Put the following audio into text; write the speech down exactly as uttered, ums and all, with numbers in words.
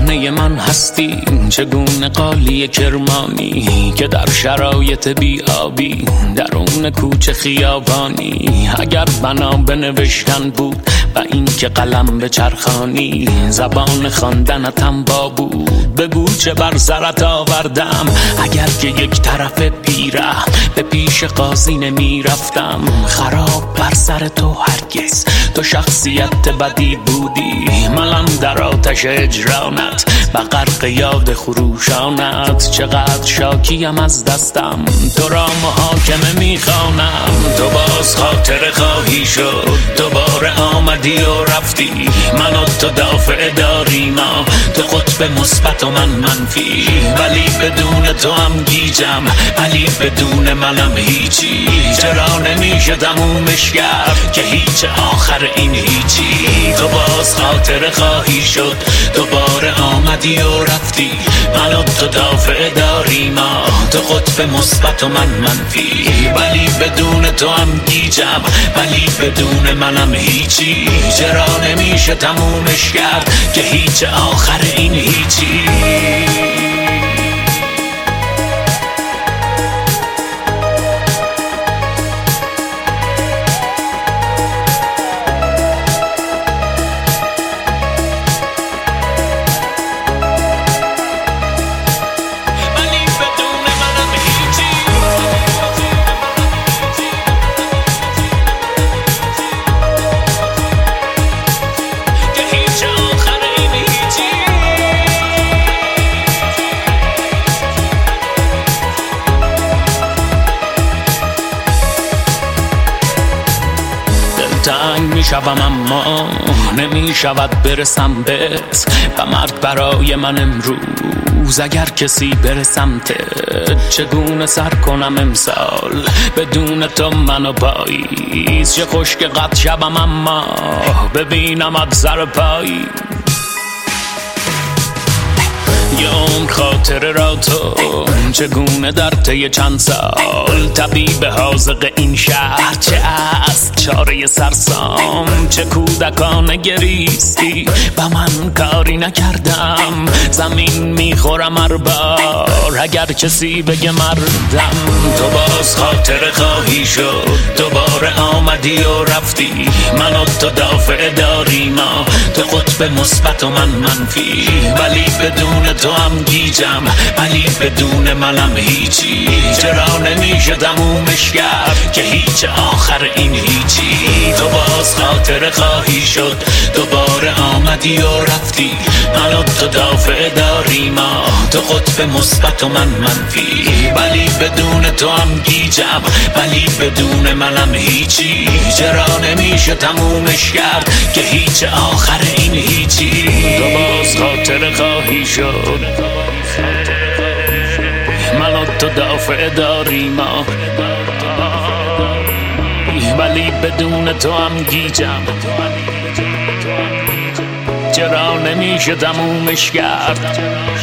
صحنه من هستی، چگونه قالی کرمانی که در شرایط بیابی درون کوچه خیابانی. اگر بنا به نوشتن بود و این که قلم به چرخانی، زبان خواندنتم با بود بگو چه بر سرت آوردم. اگر که یک طرف پیره به پیش قاضی نمی رفتم، خراب بر سر تو هرگز تو شخصیت بدی بودی. من در آتش اجرانت و غرق یاد خروشانت، چقدر شاکیم از دستم تو را محاکمه میخوانم. تو باز خاطر خواهی شد، دوباره آمدی و رفتی. من و تو دافع داری، ما تو قطب مثبت و من منفی. ولی بدون تو هم گیجم، ولی بدون منم هیچی. چرا نمیشه تمومش کرد که هیچ آخر این هیچی. تو باز خاطر خواهی شد، دوباره آمدی و رفتی. من و تو دافع داری، ما تو قطب مثبت و من منفی. ولی بدون تو هم گیجم، ولی بدون منم هیچی. چرا نمیشه تمومش کرد که هیچ آخر این هیچی. تنگ می شوم اما نمی شود برسم بهت. و مرگ برای من امروز اگر کسی برسمت. چگونه سر کنم امسال بدون تو منو پاییز. چه خوش که قد شبم اما ببینمت سر پایی. یه عمر خاطره را تو چگونه در طی چند سال. طبیب حاذق این شهر چه است چاره سرسام. چه کودکانه گریستی و من کاری نکردم. زمین میخورم هر بار اگر کسی بگه مردم. تو باز خاطره خواهی شد، دوباره آمدی و رفتی. من و تو دافع داری، ما تو قطب مثبت و من منفی. ولی بدون تو هم گیجم، ولی بدون منم هیچی. چرا نمیشه تمومش کرد که هیچ آخر این هیچی. تو باز خاطره خواهی شد، دوباره آمدی و رفتی. من و تو دافع داری، ما تو قطب مثبت و من منفی. ولی بدون تو هم گیجم، ولی بدون منم هیچی. چرا نمیشه تمومش کرد که هیچ آخر این هیچی. تو باز خاطره خواهی شد، من و تو دافع داری، ما ولی بدون تو هم گیجم. چرا نمیشه تمومش کرد